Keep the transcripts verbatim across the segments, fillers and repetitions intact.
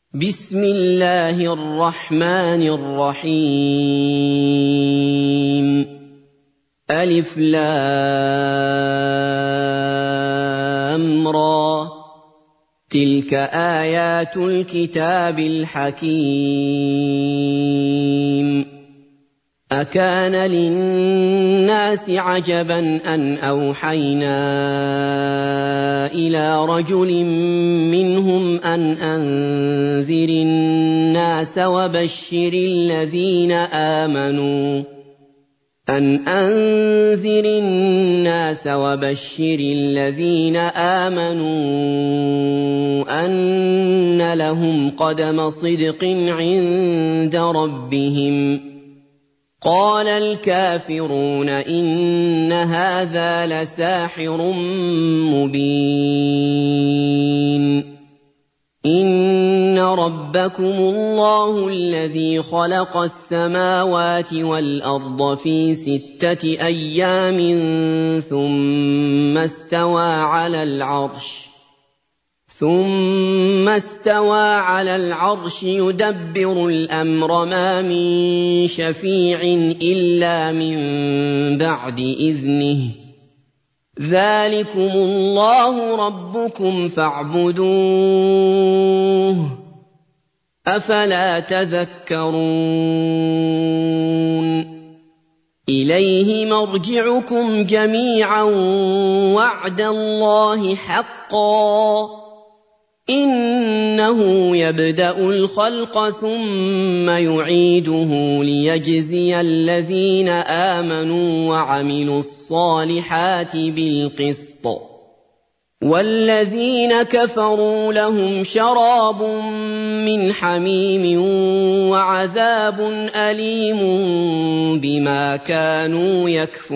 بسم الله الرحمن الرحيم ألف لام را تلك آيات الكتاب الحكيم أكان للناس عجبا أن أوحينا إلى رجل منهم أن أنذر الناس وبشر الذين آمنوا أن أنذر الناس وبشر الذين آمنوا أن لهم قدم صدق عند ربهم قال الكافرون إن هذا لساحر مبين إن ربكم الله الذي خلق السماوات والأرض في ستة أيام ثم استوى على العرش ثم استوى على العرش يدبر الأمر ما من شفيع إلا من بعد إذنه ذلكم الله ربكم فاعبدوه أفلا تذكرون إليه مرجعكم جميعا وعد الله حقا إنه يبدأ الخلق ثم يعيده ليجزي الذين آمنوا وعملوا الصالحات بالقسط والذين كفروا لهم شراب من حميم وعذاب أليم بما كانوا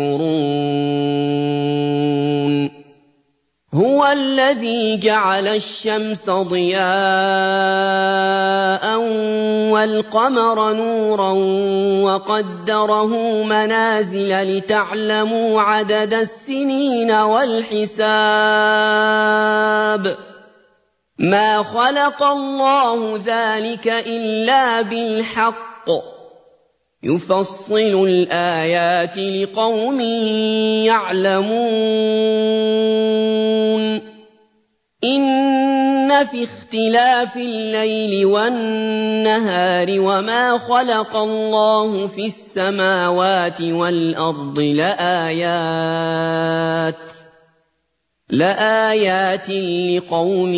يكفرون هو الذي جعل الشمس ضياء والقمر نورا وقدره منازل لتعلموا عدد السنين والحساب ما خلق الله ذلك إلا بالحق يفصل الآيات لقوم يعلمون إن في اختلاف الليل والنهار وما خلق الله في السماوات والأرض لآيات لآيات لقوم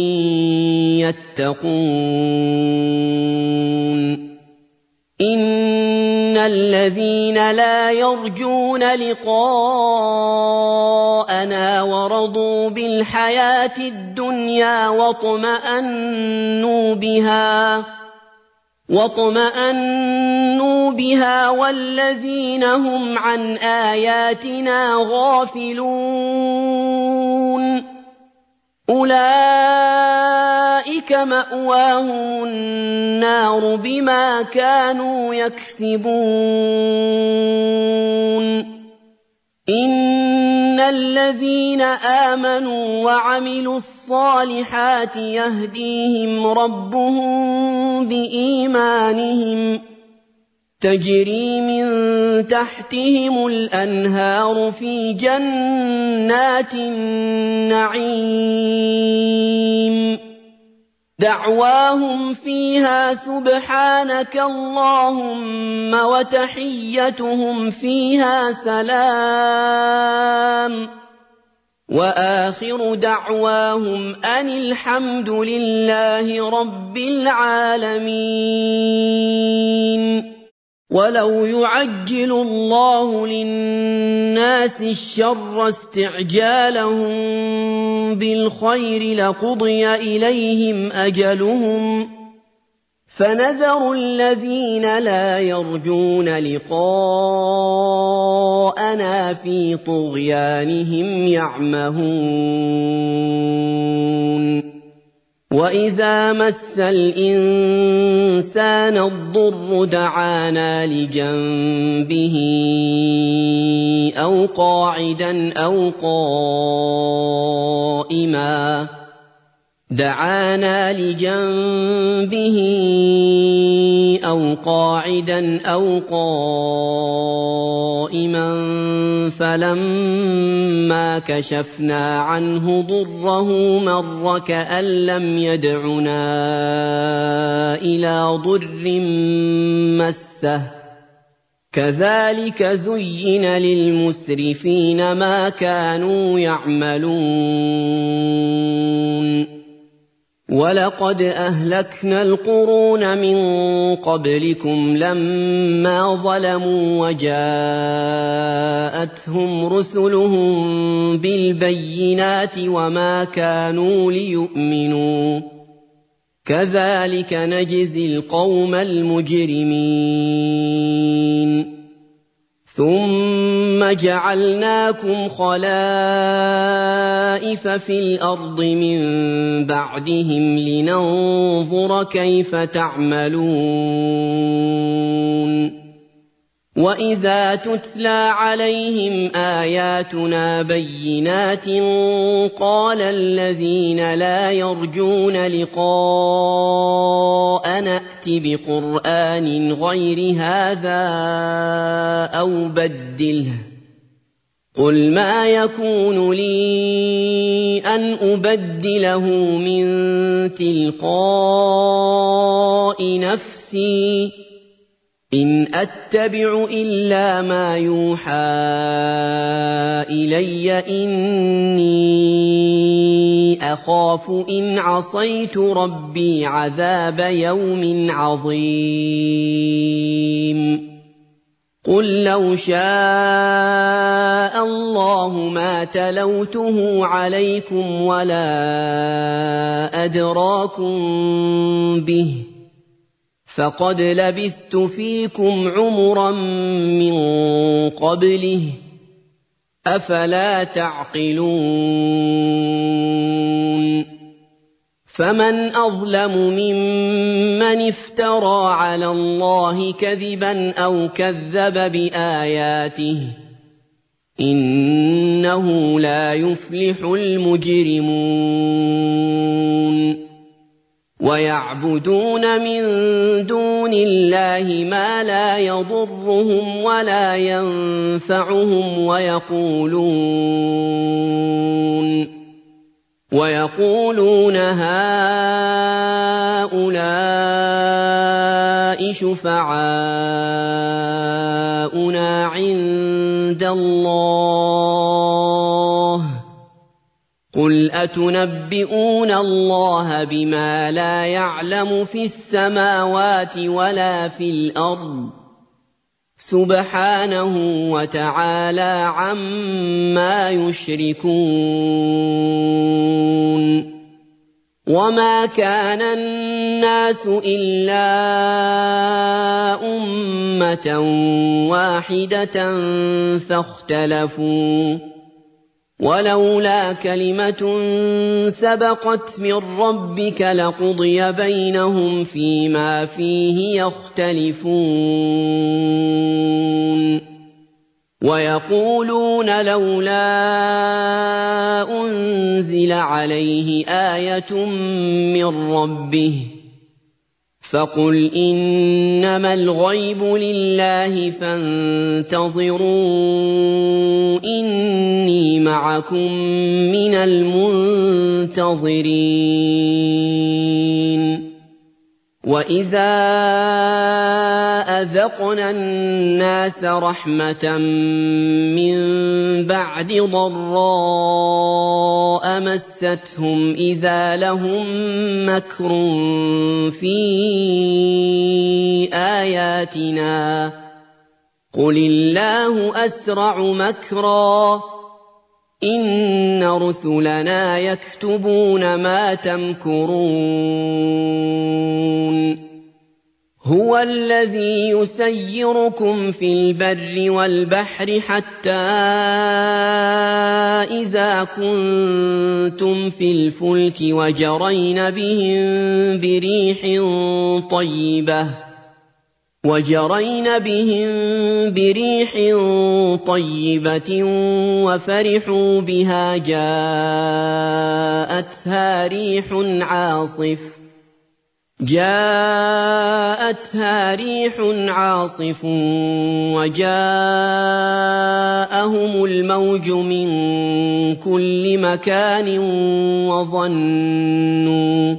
يتقون إن الذين لا يرجون لقاءنا ورضوا بالحياة الدنيا واطمأنوا بها واطمأنوا بها والذين هم عن آياتنا غافلون أولئك مأواهم النار بما كانوا يكسبون إن الذين آمنوا وعملوا الصالحات يهديهم ربهم بإيمانهم تجري من تحتهم الأنهار في جنات النعيم دعواهم فيها سبحانك اللهم وتحيتهم فيها سلام وآخر دعواهم أن الحمد لله رب العالمين ولو يعجل الله للناس الشر استعجالهم بالخير لقضي إليهم أجلهم فنذر الذين لا يرجون لقاءنا في طغيانهم يعمهون وإذا مس الإنسان الضر دعانا لجنبه أو قاعدا أو قائما دعانا لجنبه أو قاعدا أو قائما فلما كشفنا عنه ضره مر كأن لم يدعنا إلى ضر مسه كذلك زين للمسرفين ما كانوا يعملون ولقد أهلكنا القرون من قبلكم لما ظلموا وجاءتهم رسلهم بالبينات وما كانوا ليؤمنوا كذلك نجزي القوم المجرمين ثم جعلناكم خلائف في الأرض من بعدهم لننظر كيف تعملون وإذا تتلى عليهم آياتنا بينات قال الذين لا يرجون لقاءنا ائت بقرآن غير هذا أو بدله قل ما يكون لي أن أبدله من تلقاء نفسي إن أتبع إلا ما يوحى إلي إني أخاف إن عصيت ربي عذاب يوم عظيم قل لو شاء الله ما تلوته عليكم ولا أدراكم به فقد لبثت فيكم عمرا من قبله أفلا تعقلون فمن أظلم ممن افترى على الله كذبا أو كذب بآياته إنه لا يفلح المجرمون ويعبدون من دون الله ما لا يضرهم ولا ينفعهم ويقولون ويقولون هؤلاء شفعاؤنا عند الله قل أتنبئون الله بما لا يعلم في السماوات ولا في الأرض سبحانه وتعالى عما يشركون وما كان الناس إلا أمة واحدة فاختلفوا ولولا كلمة سبقت من ربك لقضي بينهم فيما فيه يختلفون ويقولون لولا أنزل عليه آية من ربه فقل إنما الغيب لله فانتظروا إني معكم من المنتظرين وإذا أذقنا الناس رحمة من بعد ضراء مستهم إذا لهم مكر في آياتنا قل الله أسرع مكرا إن رسلنا يكتبون ما تمكرون هو الذي يسيركم في البر والبحر حتى إذا كنتم في الفلك وجرين بهم بريح طيبة وَجَرَيْنَ بِهِم بِرِيحٍ طَيِّبَةٍ وَفَرِحُوا بِهَا جَاءَتْهَا رِيحٌ عَاصِفٌ جاءتها ريح عاصف وجاءهم الموج من كل مكان وظنوا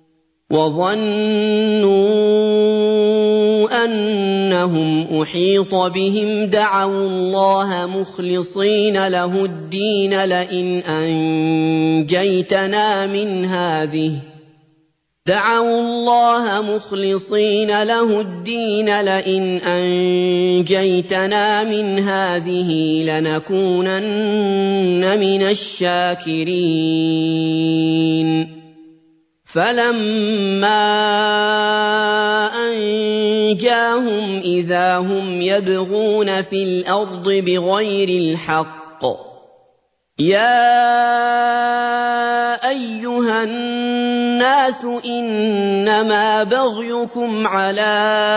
وظنوا أنهم أحيط بهم دعوا الله مخلصين له الدين لئن أنجيتنا من هذه دعوا الله مخلصين له الدين لئن أنجيتنا من هذه لنكونن من الشاكرين فلما أنجاهم إذا هم يبغون في الأرض بغير الحق يا أيها الناس إنما بغيكم على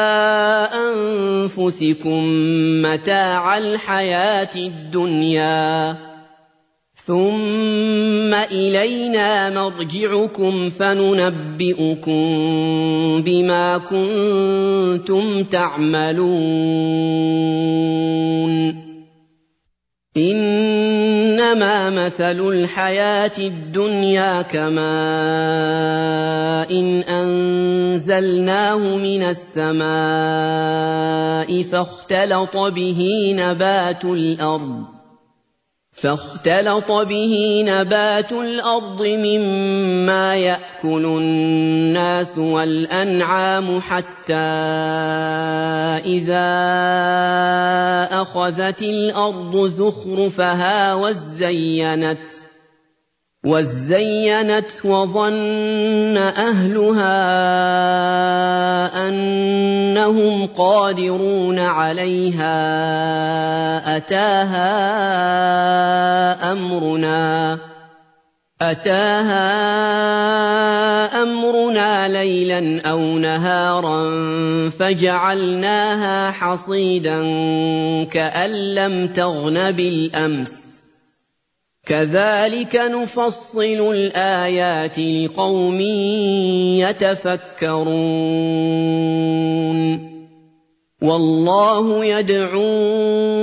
أنفسكم متاع الحياة الدنيا ثم إلينا مرجعكم فننبئكم بما كنتم تعملون إنما مثل الحياة الدنيا كماء إن أنزلناه من السماء فاختلط به نبات الأرض فاختلط به نبات الأرض مما يأكل الناس والأنعام حتى إذا أخذت الأرض زخرفها وزينت وزينت وظن أهلها أنهم قادرون عليها أتاها أمرنا أتاها أمرنا ليلا أو نهارا فجعلناها حصيدا كأن لم تغن بالأمس كذلك نفصل الآيات لقوم يتفكرون والله يدعو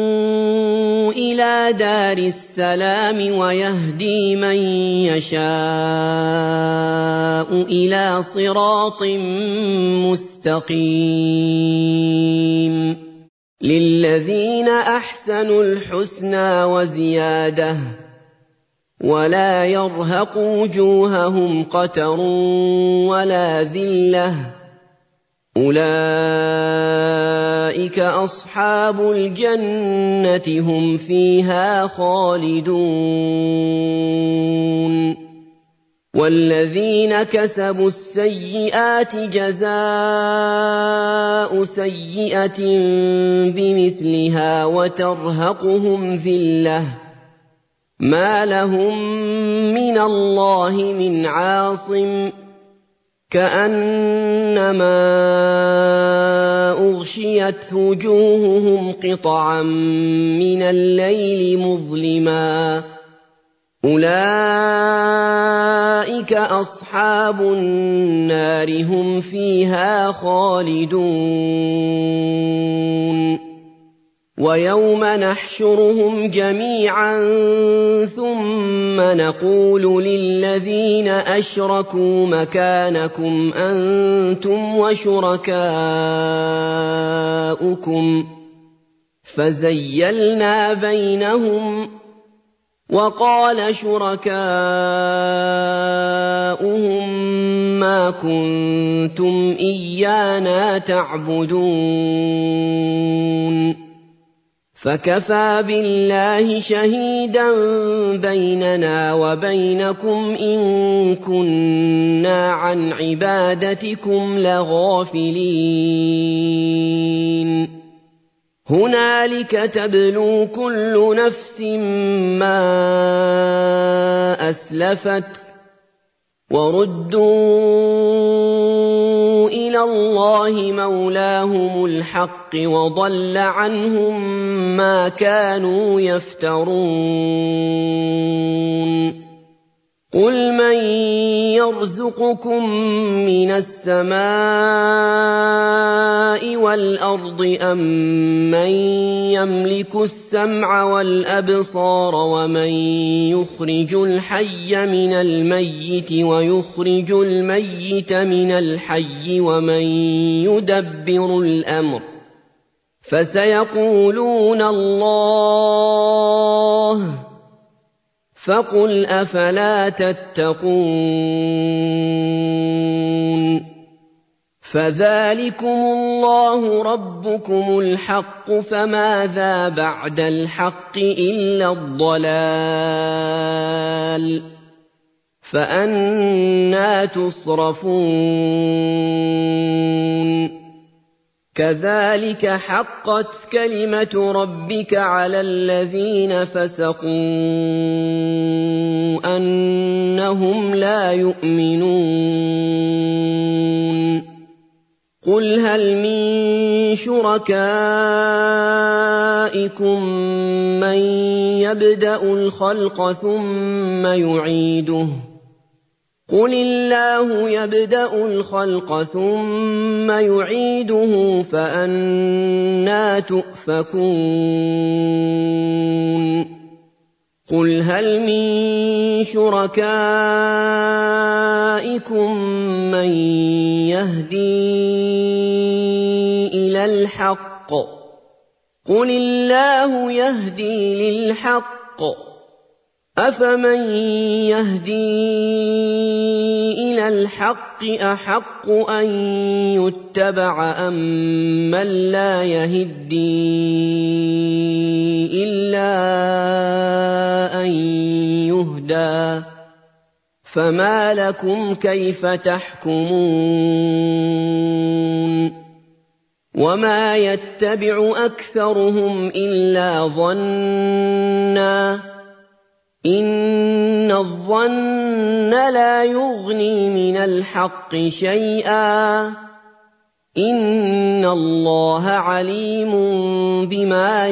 إلى دار السلام ويهدي من يشاء إلى صراط مستقيم للذين أحسنوا الحسنى وزيادة ولا يرهق وجوههم قتر ولا ذلة أولئك أصحاب الجنة هم فيها خالدون والذين كسبوا السيئات جزاء سيئة بمثلها وترهقهم ذلة ما لهم من الله من عاصم كأنما أغشيت وجوههم قطعا من الليل مظلما أولئك أصحاب النار هم فيها خالدون ويوم نحشرهم جميعا ثم نقول للذين أشركوا مكانكم أنتم وشركاؤكم فزيلنا بينهم وقال شركاؤهم ما كنتم إيانا تعبدون فكفى بالله شهيدا بيننا وبينكم إن كنا عن عبادتكم لغافلين هنالك تبلو كل نفس ما أسلفت وردوا إلى إِلَى اللَّهِ مَوْلَاهُمُ الْحَقِّ وَضَلَّ عَنْهُم مَّا كَانُوا يَفْتَرُونَ قُلْ مَن يَرْزُقُكُم مِّنَ السَّمَاءِ وَالْأَرْضِ أَمَّن يَمْلِكُ السَّمْعَ وَالْأَبْصَارَ وَمَن يُخْرِجُ الْحَيَّ مِنَ الْمَيِّتِ وَيُخْرِجُ الْمَيِّتَ مِنَ الْحَيِّ وَمَن يُدَبِّرُ الْأَمْرَ ۚ فَسَيَقُولُونَ اللَّهُ ۚ فَقُلْ أَفَلَا تَتَّقُونَ فَذَٰلِكُمُ اللَّهُ رَبُّكُمُ الْحَقُّ فَمَاذَا بَعْدَ الْحَقِّ إِلَّا الضَّلَالُ فَأَنَّىٰ تُصْرَفُونَ كَذَٰلِكَ حَقَّتْ كَلِمَةُ رَبِّكَ عَلَى الَّذِينَ فَسَقُوا أَنَّهُمْ لَا يُؤْمِنُونَ قُلْ هَلْ مِن شُرَكَائِكُم مَّن يَبْدَأُ الْخَلْقَ ثُمَّ يُعِيدُهُ ۚ قُلِ اللَّهُ يَبْدَأُ الْخَلْقَ ثُمَّ يُعِيدُهُ فَأَنَّىٰ تُؤْفَكُونَ قُلْ هَلْ مِن شُرَكَائِكُم مَّن يَهْدِي إِلَى الْحَقِّ ۚ قُلِ اللَّهُ يَهْدِي لِلْحَقِّ ۗ أَفَمَن يَهْدِي إِلَى الْحَقِّ أَحَقُّ أَن يُتَّبَعَ أَمَّن لَّا يَهِدِّي إِلَّا أَن يُهْدَىٰ ۖ فَمَا لَكُمْ كَيْفَ تَحْكُمُونَ وَمَا يَتَّبِعُ أَكْثَرُهُمْ إِلَّا ظَنًّا ۚ إِنَّ الظَّنَّ لَا يُغْنِي مِنَ الْحَقِّ شَيْئًا ۚ إِنَّ اللَّهَ عَلِيمٌ بِمَا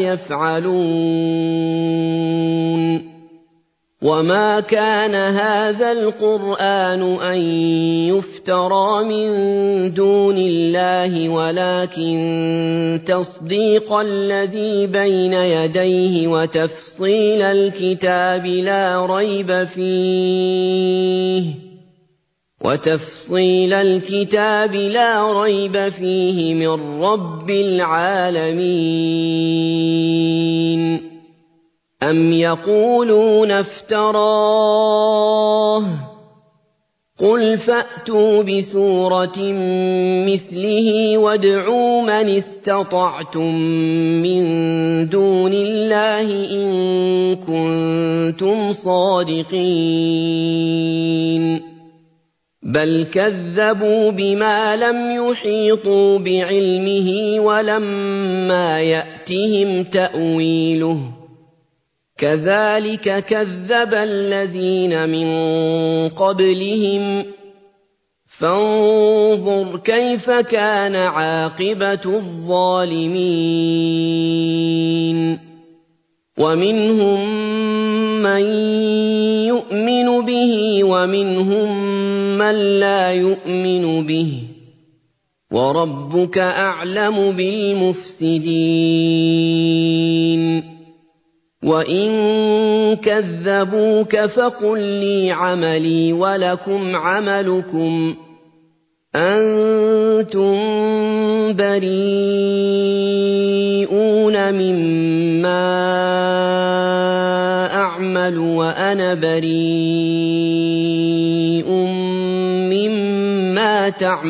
يَفْعَلُونَ وَمَا كَانَ هَٰذَا الْقُرْآنُ أَن يُفْتَرَىٰ مِن دُونِ اللَّهِ وَلَٰكِن تَصْدِيقَ الَّذِي بَيْنَ يَدَيْهِ وَتَفْصِيلَ الْكِتَابِ لَا رَيْبَ فِيهِ وَتَفْصِيلَ الْكِتَابِ لَا رَيْبَ فِيهِ مِن رَّبِّ الْعَالَمِينَ أَمْ يَقُولُونَ افْتَرَاهُ ۖ قُلْ فَأْتُوا بِسُورَةٍ مِّثْلِهِ وَادْعُوا مَنِ اسْتَطَعْتُم مِّن دُونِ اللَّهِ إِن كُنتُمْ صَادِقِينَ بَلْ كَذَّبُوا بِمَا لَمْ يُحِيطُوا بِعِلْمِهِ وَلَمَّا يَأْتِهِمْ تَأْوِيلُهُ ۚ كَذَٰلِكَ كَذَّبَ الَّذِينَ مِن قَبْلِهِمْ ۚ فَانظُرْ كَيْفَ كَانَ عَاقِبَةُ الظَّالِمِينَ وَمِنْهُم مَّن يُؤْمِنُ بِهِ وَمِنْهُم مَّن لَّا يُؤْمِنُ بِهِ ۚ وَرَبُّكَ أَعْلَمُ بِالْمُفْسِدِينَ وَإِن كَذَّبُوكَ فَقُل لِّي عَمَلِي وَلَكُمْ عَمَلُكُمْ أَنتُم بَرِيئُونَ مِمَّا أَعْمَلُ وَأَنَا بَرِيءٌ مِّمَّا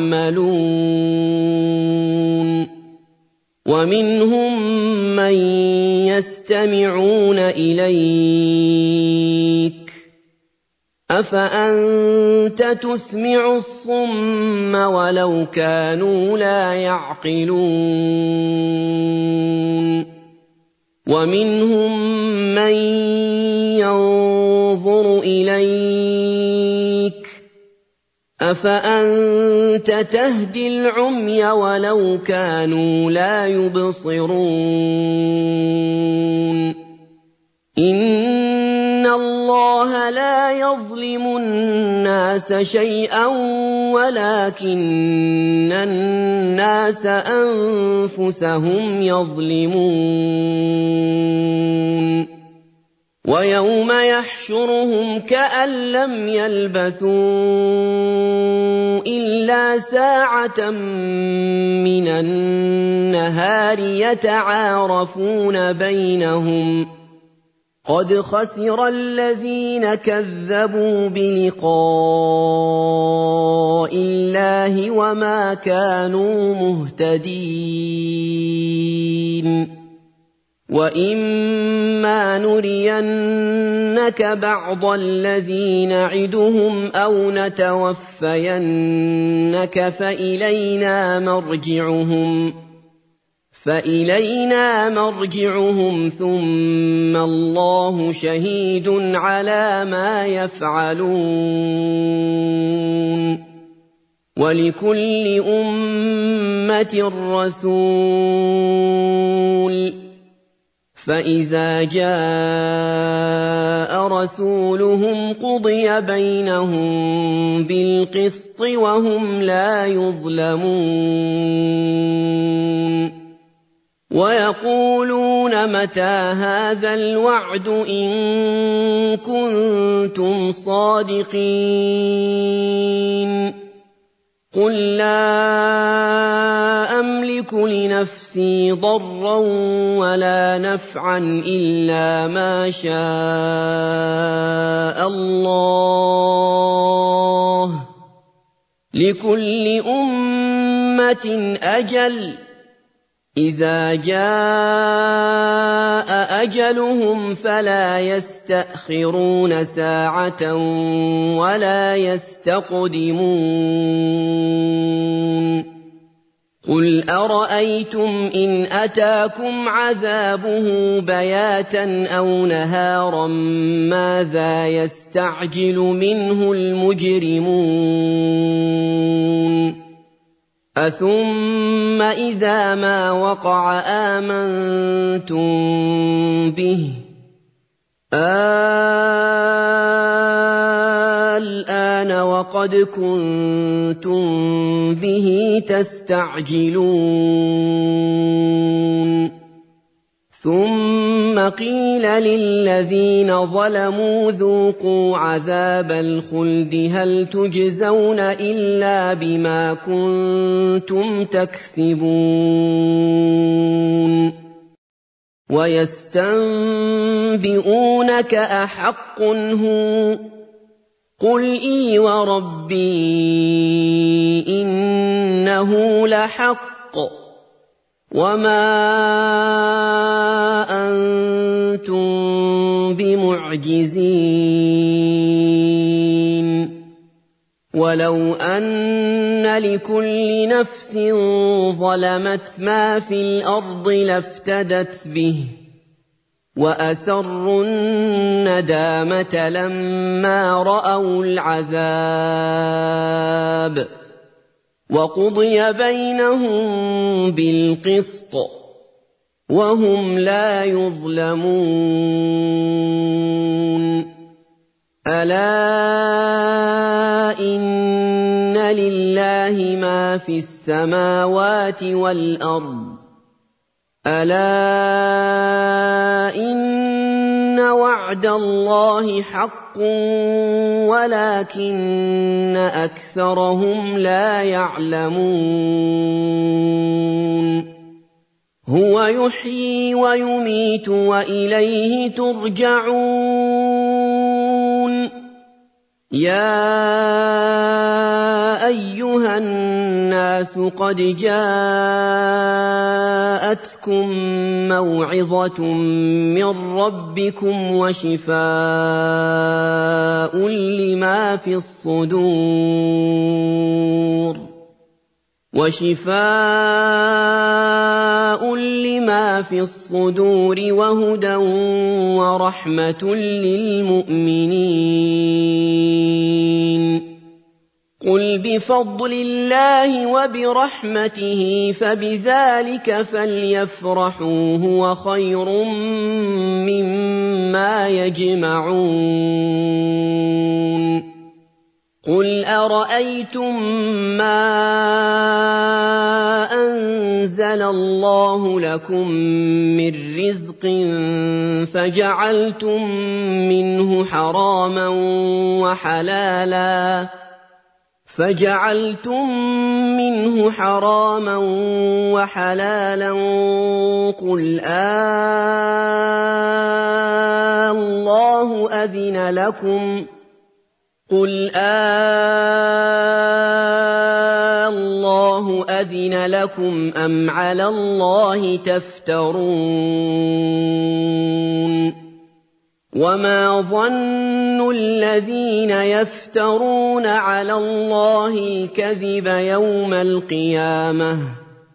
تَعْمَلُونَ وَمِنْهُم مَّن يَسْتَمِعُونَ إِلَيْكَ ۚ أَفَأَنتَ تُسْمِعُ الصُّمَّ وَلَوْ كَانُوا لَا يَعْقِلُونَ وَمِنْهُم مَّن يَنظُرُ إِلَيْكَ أَفَأَنتَ تَهْدِي الْعُمْيَ وَلَوْ كَانُوا لَا يُبْصِرُونَ إِنَّ اللَّهَ لَا يَظْلِمُ النَّاسَ شَيْئًا وَلَكِنَّ النَّاسَ أَنفُسَهُمْ يَظْلِمُونَ وَيَوْمَ يَحْشُرُهُمْ كَأَن لَّمْ يَلْبَثُوا إِلَّا سَاعَةً مِّنَ النَّهَارِ يَتَعَارَفُونَ بَيْنَهُمْ قَدْ خَسِرَ الَّذِينَ كَذَّبُوا بِلِقَاءِ اللَّهِ وَمَا كَانُوا مُهْتَدِينَ وَإِمَّا نُرِيَنَّكَ بَعْضَ الَّذِي نَعِدُهُمْ أَوْ نَتَوَفَّيَنَّكَ فَإِلَيْنَا مَرْجِعُهُمْ فَإِلَيْنَا مَرْجِعُهُمْ ثُمَّ اللَّهُ شَهِيدٌ عَلَىٰ مَا يَفْعَلُونَ وَلِكُلِّ أُمَّةٍ رَّسُولٌ فَإِذَا جَاءَ رَسُولُهُمْ قُضِيَ بَيْنَهُم بِالْقِسْطِ وَهُمْ لَا يُظْلَمُونَ وَيَقُولُونَ مَتَىٰ هَٰذَا الْوَعْدُ إِن كُنتُمْ صَادِقِينَ قُل لَّا أَمْلِكُ لِنَفْسِي ضَرًّا وَلَا نَفْعًا إِلَّا مَا شَاءَ اللَّهُ ۗ لِكُلِّ أُمَّةٍ أَجَلٌ ۚ إِذَا جَاءَ أَجَلُهُمْ فَلَا يَسْتَأْخِرُونَ سَاعَةً وَلَا يَسْتَقْدِمُونَ قُلْ أَرَأَيْتُمْ إِنْ أَتَاكُمْ عَذَابُهُ بَيَاتًا أَوْ نَهَارًا مَاذَا يَسْتَعْجِلُ مِنْهُ الْمُجْرِمُونَ أَثُمَّ إِذَا مَا وَقَعَ آمَنتُم بِهِ الْآنَ وَقَدْ كُنتُم بِهِ تَسْتَعْجِلُونَ ثُمَّ قِيلَ لِلَّذِينَ ظَلَمُوا ذُوقُوا عَذَابَ الْخُلْدِ هَلْ تُجْزَوْنَ إِلَّا بِمَا كُنتُمْ تَكْسِبُونَ وَيَسْتَنبِئُونَكَ أَحَقٌّ هُوَ قُلْ إِي وَرَبِّي إِنَّهُ لَحَقٌّ وَمَا أَنتُم بِمُعْجِزِينَ وَلَوْ أَنَّ لِكُلِّ نَفْسٍ ظَلَمَتْ مَا فِي الْأَرْضِ لَافْتَدَتْ بِهِ وَأَسَرُّوا النَّدَامَةَ لَمَّا رَأَوُا الْعَذَابَ وَقُضِيَ بَيْنَهُم بِالْقِسْطِ وَهُمْ لَا يُظْلَمُونَ أَلَا إِنَّ لِلَّهِ مَا فِي السَّمَاوَاتِ وَالْأَرْضِ أَلَا إِنَّ وَعْدَ اللَّهِ حَقٌّ وَلَكِنَّ أَكْثَرَهُمْ لَا يَعْلَمُونَ هُوَ يُحْيِي وَيُمِيتُ وَإِلَيْهِ تُرْجَعُونَ يَا أَيُّهَا النَّاسُ قَدْ جَاءَتْكُم مَّوْعِظَةٌ مِّن رَّبِّكُمْ وَشِفَاءٌ لِّمَا فِي الصُّدُورِ وَشِفَاءٌ لِّمَا فِي الصُّدُورِ وَهُدًى وَرَحْمَةٌ لِّلْمُؤْمِنِينَ قُلْ بِفَضْلِ اللَّهِ وَبِرَحْمَتِهِ فَبِذَٰلِكَ فَلْيَفْرَحُوا هُوَ خَيْرٌ مِّمَّا يَجْمَعُونَ قُلْ أَرَأَيْتُم مَّا أَنزَلَ اللَّهُ لَكُم مِّن رِّزْقٍ فَجَعَلْتُم مِّنْهُ حَرَامًا وَحَلَالًا فَجَعَلْتُم مِّنْهُ حَرَامًا وَحَلَالًا قُلْ آللَّهُ أَذِنَ لَكُمْ قُلْ آللَّهُ أَذِنَ لَكُمْ أَمْ عَلَى اللَّهِ تَفْتَرُونَ وَمَا ظَنُّ الَّذِينَ يَفْتَرُونَ عَلَى اللَّهِ الْكَذِبَ يَوْمَ الْقِيَامَةِ ۗ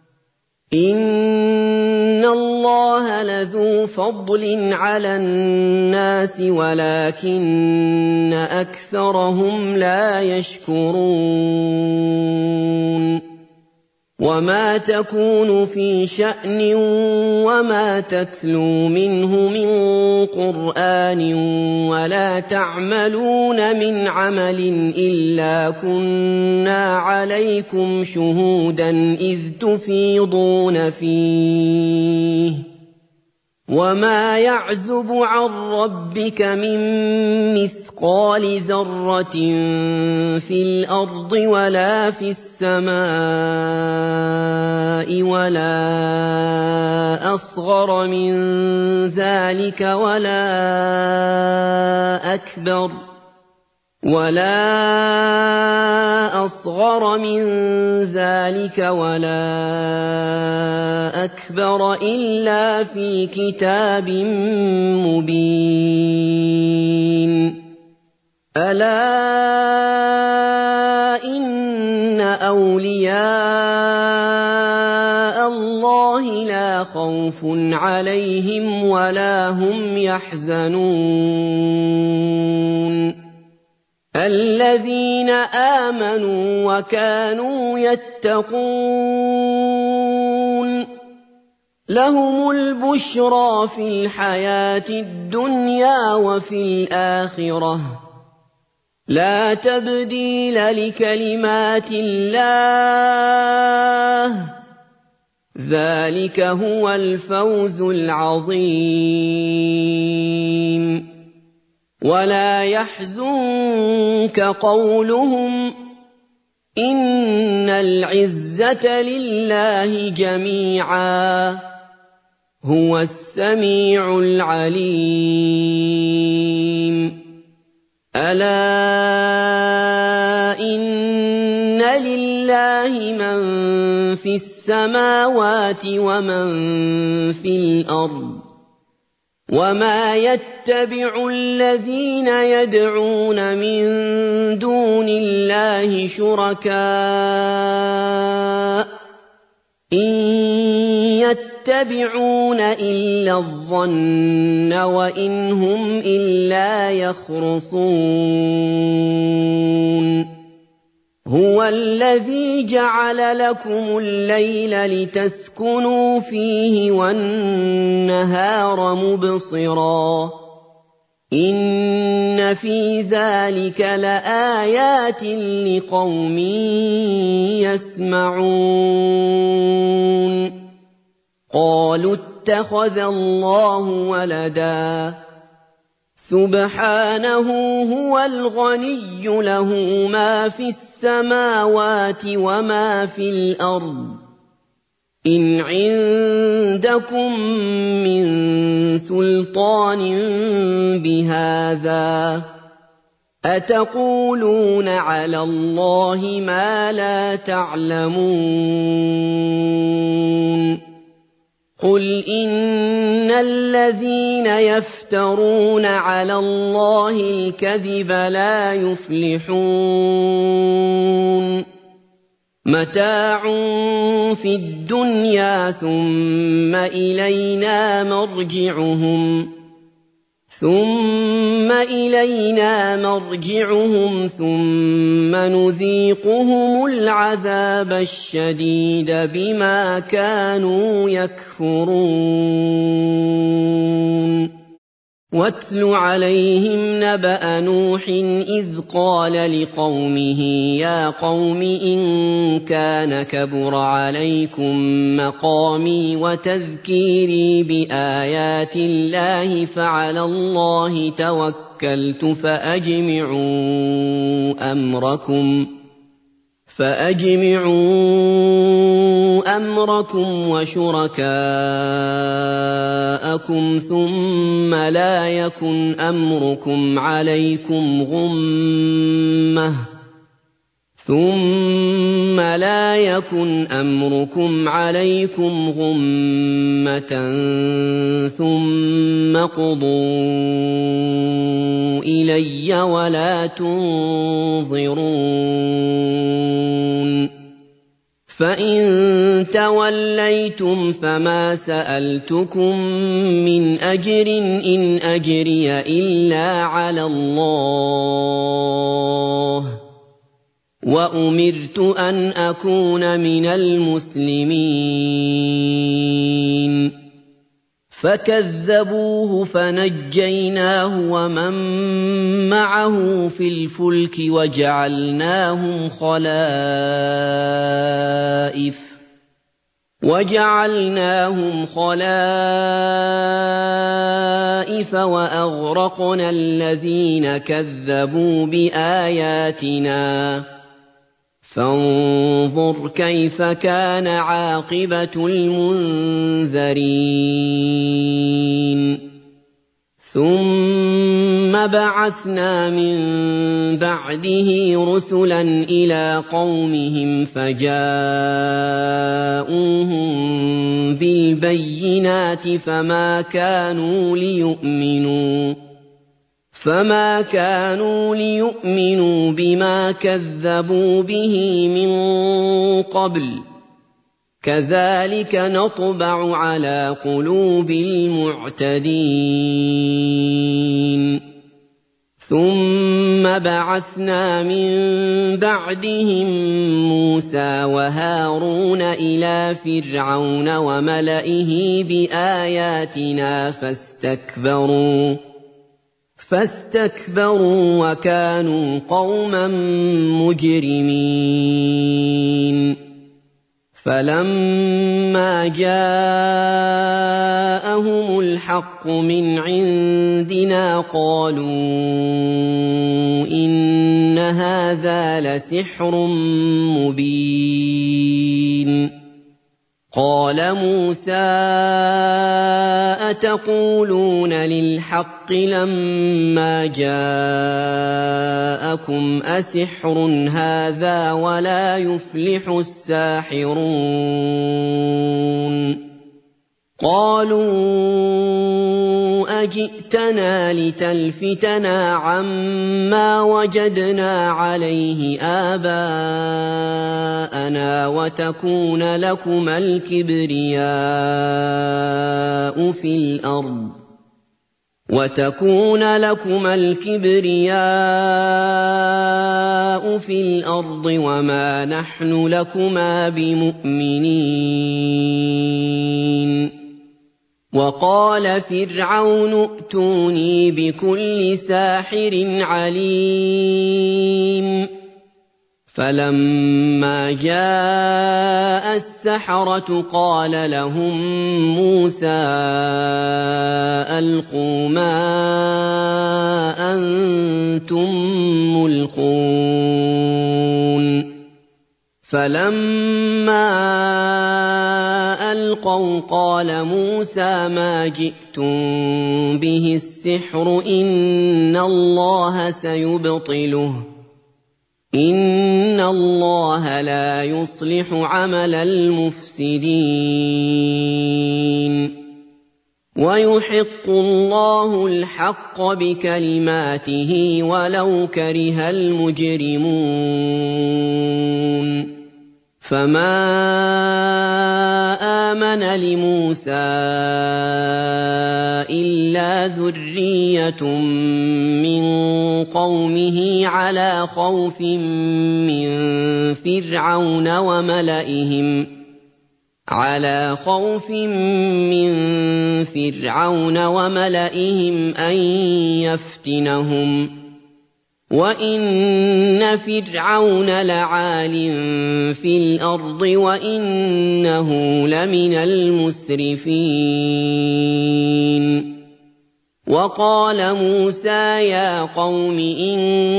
إِنَّ اللَّهَ لَذُو فَضْلٍ عَلَى النَّاسِ وَلَٰكِنَّ أَكْثَرَهُمْ لَا يَشْكُرُونَ وَمَا تَكُونُ فِي شَأْنٍ وَمَا تَتْلُو مِنْهُ مِن قُرْآنٍ وَلَا تَعْمَلُونَ مِنْ عَمَلٍ إِلَّا كُنَّا عَلَيْكُمْ شُهُودًا إِذْ تُفِيضُونَ فِيهِ ۚ وَمَا يَعْزُبُ عَن رَّبِّكَ مِن مِّثْقَالِ ذَرَّةٍ فِي الْأَرْضِ وَلَا فِي السَّمَاءِ وَلَا أَصْغَرَ مِن ذَٰلِكَ وَلَا أَكْبَرَ وَلَا أَصْغَرَ مِن ذَٰلِكَ وَلَا أَكْبَرَ إِلَّا فِي كِتَابٍ مُّبِينٍ أَلَا إِنَّ أَوْلِيَاءَ اللَّهِ لَا خَوْفٌ عَلَيْهِمْ وَلَا هُمْ يَحْزَنُونَ الَّذِينَ آمَنُوا وَكَانُوا يَتَّقُونَ لَهُمُ الْبُشْرَىٰ فِي الْحَيَاةِ الدُّنْيَا وَفِي الْآخِرَةِ ۖ لَا تَبْدِيلَ لِكَلِمَاتِ اللَّهِ ۚ ذَٰلِكَ هُوَ الْفَوْزُ الْعَظِيمُ وَلَا يَحْزُنكَ قَوْلُهُمْ ۘ إِنَّ الْعِزَّةَ لِلَّهِ جَمِيعًا ۚ هُوَ السَّمِيعُ الْعَلِيمُ أَلَا إِنَّ لِلَّهِ مَن فِي السَّمَاوَاتِ وَمَن فِي الْأَرْضِ ۗ وَمَا يَتَّبِعُ الَّذِينَ يَدْعُونَ مِن دُونِ اللَّهِ شُرَكَاءَ ۚ إِن يَتَّبِعُونَ إِلَّا الظَّنَّ وَإِنْ هُمْ إِلَّا يَخْرُصُونَ هُوَ الَّذِي جَعَلَ لَكُمُ اللَّيْلَ لِتَسْكُنُوا فِيهِ وَالنَّهَارَ مُبْصِرًا ۚ إِنَّ فِي ذَٰلِكَ لَآيَاتٍ لِّقَوْمٍ يَسْمَعُونَ قَالُوا اتَّخَذَ اللَّهُ وَلَدًا سُبْحَانَهُ هُوَ الْغَنِيُّ لَهُ مَا فِي السَّمَاوَاتِ وَمَا فِي الْأَرْضِ ۚ إِنْ عِندَكُم مِّن سُلْطَانٍ بِهَٰذَا ۚ أَتَقُولُونَ عَلَى اللَّهِ مَا لَا تَعْلَمُونَ قُلْ إِنَّ الَّذِينَ يَفْتَرُونَ عَلَى اللَّهِ الْكَذِبَ لَا يُفْلِحُونَ مَتَاعٌ فِي الدُّنْيَا ثُمَّ إِلَيْنَا مَرْجِعُهُمْ ثُمَّ إِلَيْنَا مَرْجِعُهُمْ ثُمَّ نُذِيقُهُمُ الْعَذَابَ الشَّدِيدَ بِمَا كَانُوا يَكْفُرُونَ وَاتْلُ عَلَيْهِمْ نَبَأَ نُوحٍ إِذْ قَالَ لِقَوْمِهِ يَا قَوْمِ إِن كَانَ كَبُرَ عَلَيْكُم مَّقَامِي وَتَذْكِيرِي بِآيَاتِ اللَّهِ فَعَلَى اللَّهِ تَوَكَّلْتُ فَأَجْمِعُوا أَمْرَكُمْ فَأَجْمِعُوا أَمْرَكُمْ وَشُرَكَاءَكُمْ ثُمَّ لَا يَكُنْ أَمْرُكُمْ عَلَيْكُمْ غُمَّةً ثُمَّ لَا يَكُنْ أَمْرُكُمْ عَلَيْكُمْ غُمَّةً ثُمَّ اقْضُوا إِلَيَّ وَلَا تُنظِرُونِ فَإِن تَوَلَّيْتُمْ فَمَا سَأَلْتُكُم مِّنْ أَجْرٍ إِنْ أَجْرِيَ إِلَّا عَلَى اللَّهِ وَأُمِرْتُ أَنْ أَكُونَ مِنَ الْمُسْلِمِينَ فَكَذَّبُوهُ فَنَجَّيْنَاهُ وَمَن مَّعَهُ فِي الْفُلْكِ وَجَعَلْنَاهُمْ خَلَائِفَ وَجَعَلْنَاهُمْ خَلَائِفَ وَأَغْرَقْنَا الَّذِينَ كَذَّبُوا بِآيَاتِنَا فانظُرْ كَيْفَ كَانَ عَاقِبَةُ الْمُنذَرِينَ ثُمَّ بَعَثْنَا مِن بَعْدِهِ رُسُلًا إِلَىٰ قَوْمِهِمْ فَجَاءُوهُم بِالْبَيِّنَاتِ فَمَا كَانُوا لِيُؤْمِنُوا فما كانوا ليؤمنوا بما كذبوا به من قبل كذلك نطبع على قلوب المعتدين ثم بعثنا من بعدهم موسى وهارون إلى فرعون وملئه بآياتنا فاستكبروا فاستكبروا وكانوا قوما مجرمين فلما جاءهم الحق من عندنا قالوا إن هذا لسحر مبين قال موسى أتقولون للحق لما جاءكم أسحر هذا ولا يفلح الساحرون قالوا أجئتنا لتلفتنا عما وجدنا عليه آباءنا وتكون لكما الكبرياء في الأرض وتكون لكما الكبرياء في الأرض وما نحن لكما بمؤمنين وقال فرعون ائتوني بكل ساحر عليم فلما جاء السحرة قال لهم موسى ألقوا ما أنتم ملقون فلما ألقوا قال موسى ما جئتم به السحر إن الله سيبطله إن الله لا يصلح عمل المفسدين ويحق الله الحق بكلماته ولو كره المجرمون فما آمَنَ لِمُوسَىٰ إِلَّا ذُرِّيَّةٌ مِّن قَوْمِهِ عَلَىٰ خَوْفٍ مِّن فِرْعَوْنَ وَمَلَئِهِمْ على خوف من فرعون وملئهم أن يفتنهم وإن فرعون لعال في الأرض وإنه لمن المسرفين وقال موسى يا قوم إن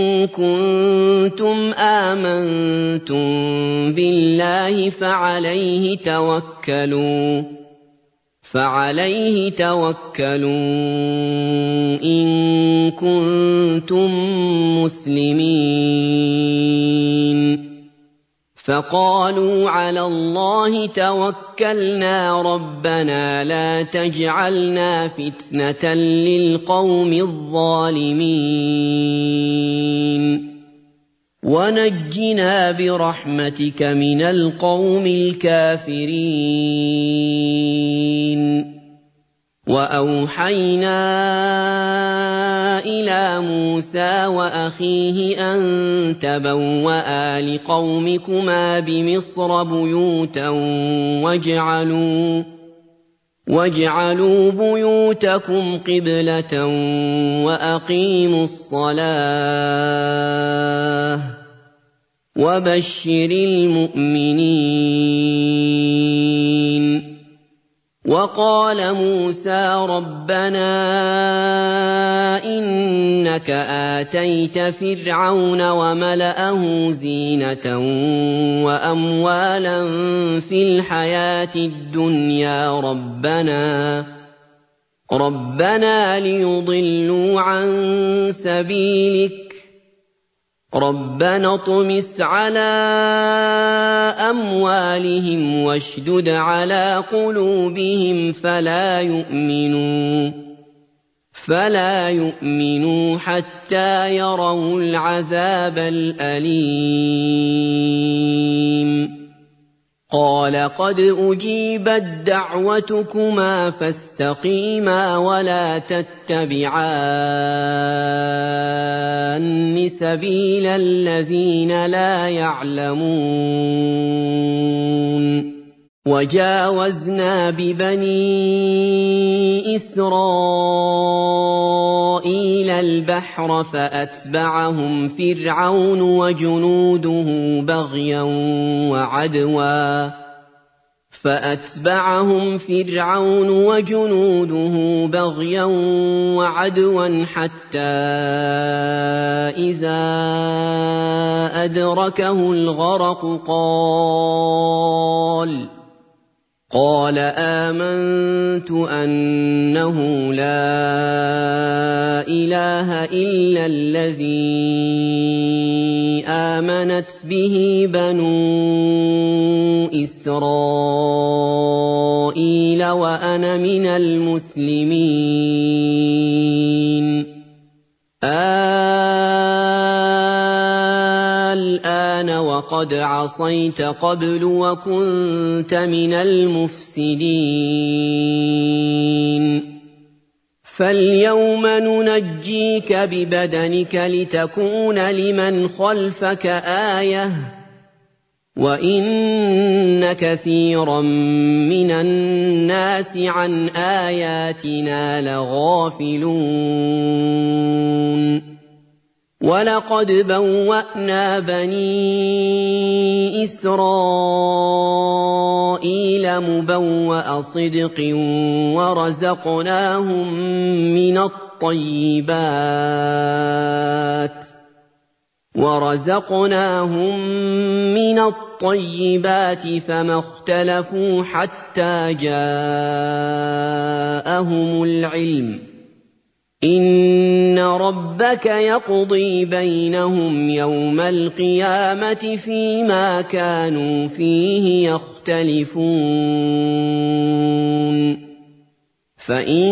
كنتم آمنتم بالله فعليه توكلوا فعليه توكلوا إن كنتم مسلمين فقالوا على الله توكلنا ربنا لا تجعلنا فتنة للقوم الظالمين ونجنا برحمتك من القوم الكافرين وأوحينا إلى موسى وأخيه أن تبوأ لقومكما بمصر بيوتا واجعلوا واجعلوا بيوتكم قبلة وأقيموا الصلاة وبشر المؤمنين وقال موسى ربنا إنك آتيت فرعون وملأه زينة وأموالا في الحياة الدنيا ربنا ربنا ليضلوا عن سبيلك ربنا اطمس على أموالهم واشدد على قلوبهم فلا يؤمنوا فلا يؤمنوا حتى يروا العذاب الأليم قال قد أجيبت دعوتكما فاستقيما ولا تتبعان سبيل الذين لا يعلمون وجاوزنا ببني إسرائيل البحر فأتبعهم فرعون وجنوده بغيا وعدوا فأتبعهم فرعون وجنوده بغيا وعدوا حتى إذا أدركه الغرق قال قال آمنت أنه لا إله إلا الذي آمنت به بنو إسرائيل وأنا من المسلمين الآن وقد عصيت قبل وكنت من المفسدين فاليوم ننجيك ببدنك لتكون لمن خلفك آية وإن كثيرا من الناس عن آياتنا لغافلون وَلَقَدْ بَوَّأْنَا بَنِي إِسْرَائِيلَ مُبَوَّأَ صِدْقٍ وَرَزَقْنَاهُم مِّنَ الطَّيِّبَاتِ وَرَزَقْنَاهُم مِّنَ الطَّيِّبَاتِ فَمَا اخْتَلَفُوا حَتَّىٰ جَاءَهُمُ الْعِلْمُ إِنَّ رَبَّكَ يَقْضِي بَيْنَهُمْ يَوْمَ الْقِيَامَةِ فِيمَا كَانُوا فِيهِ يَخْتَلِفُونَ فَإِن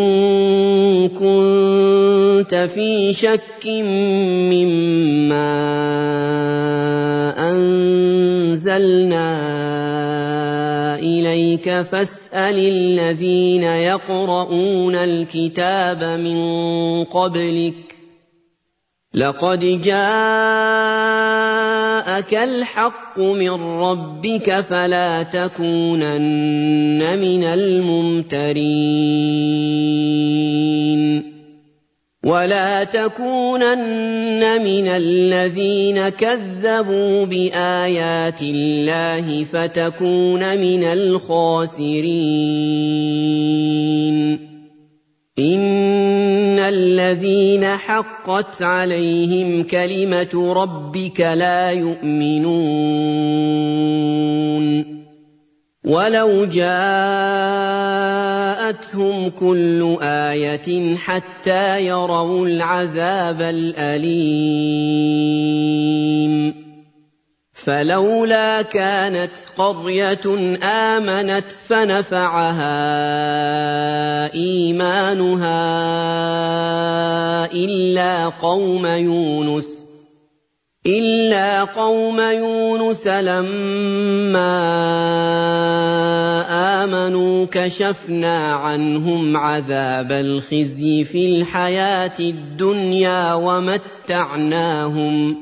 كُنتَ فِي شَكٍّ مِّمَّا أَنزَلْنَا إليك فاسأل الذين يقرؤون الكتاب من قبلك لقد جاءك الحق من ربك فلا تكونن من الممترين ولا تكونن من الذين كذبوا بآيات الله فتكون من الخاسرين إن الذين حقت عليهم كلمة ربك لا يؤمنون ولو جاءتهم كل آية حتى يروا العذاب الأليم فلولا كانت قرية آمنت فنفعها إيمانها إلا قوم يونس إلا قوم يونس لما آمنوا كشفنا عنهم عذاب الخزي في الحياة الدنيا ومتعناهم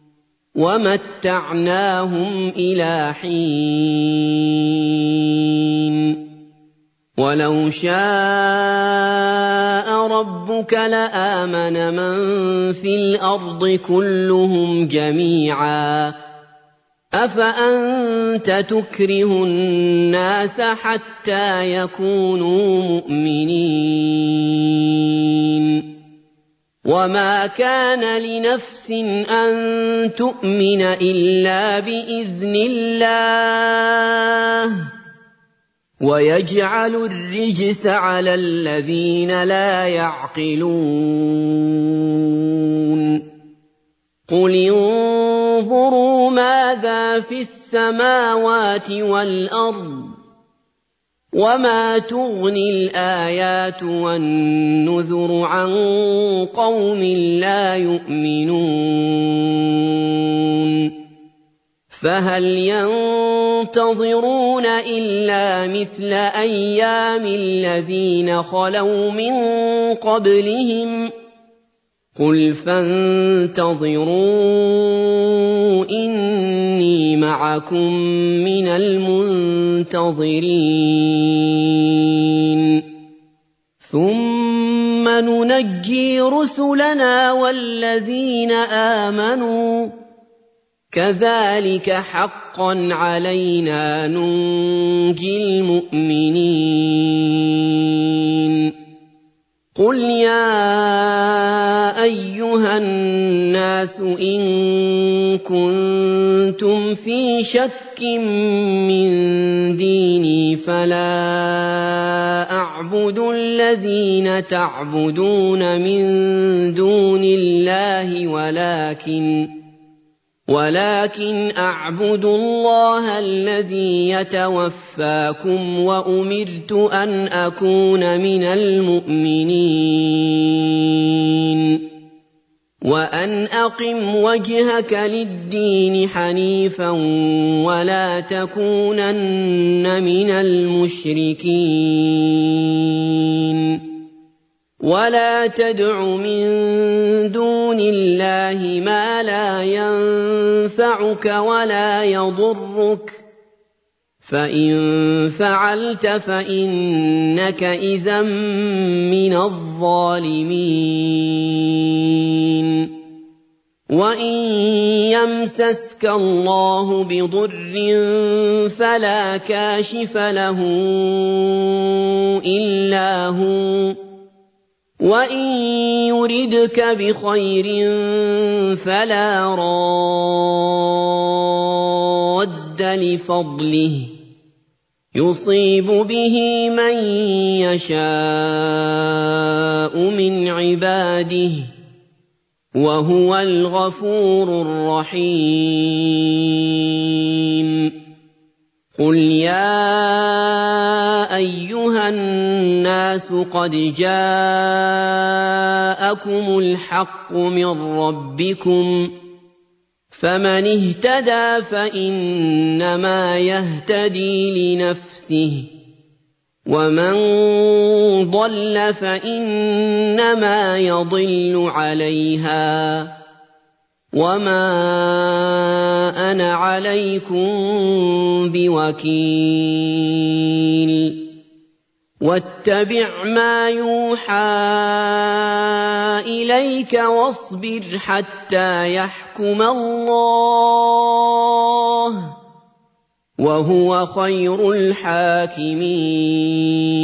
ومتعناهم إلى حين ولو شاء ربك لآمن من في الأرض كلهم جميعا أفأنت تكره الناس حتى يكونوا مؤمنين وما كان لنفس أن تؤمن إلا بإذن الله ويجعل الرجس على الذين لا يعقلون قل انظروا ماذا في السماوات والأرض وما تغني الآيات والنذر عن قوم لا يؤمنون فهل ينتظرون إلا مثل أيام الذين خلوا من قبلهم قل فانتظروا إني معكم من المنتظرين ثم ننجي رسلنا والذين آمنوا كذلك حقا علينا ننجي المؤمنين قل يا أيها الناس إن كنتم في شك من ديني فلا أعبد الذين تعبدون من دون الله ولكن ولكن أعبد الله الذي يتوفاكم وأمرت أن أكون من المؤمنين وأن أقم وجهك للدين حنيفا ولا تكونن من المشركين ولا تدع من دون الله ما لا ينفعك ولا يضرك فإن فعلت فإنك إذا من الظالمين وإن يمسسك الله بضر فلا كاشف له إلا هو وإن يردك بخير فلا راد لفضله يصيب به من يشاء من عباده وهو الغفور الرحيم قل يا أيها الناس قد جاءكم الحق من ربكم فمن اهتدى فإنما يهتدي لنفسه ومن ضل فإنما يضل عليها وما أنا عليكم بوكيل واتبع ما يوحى إليك واصبر حتى يحكم الله وهو خير الحاكمين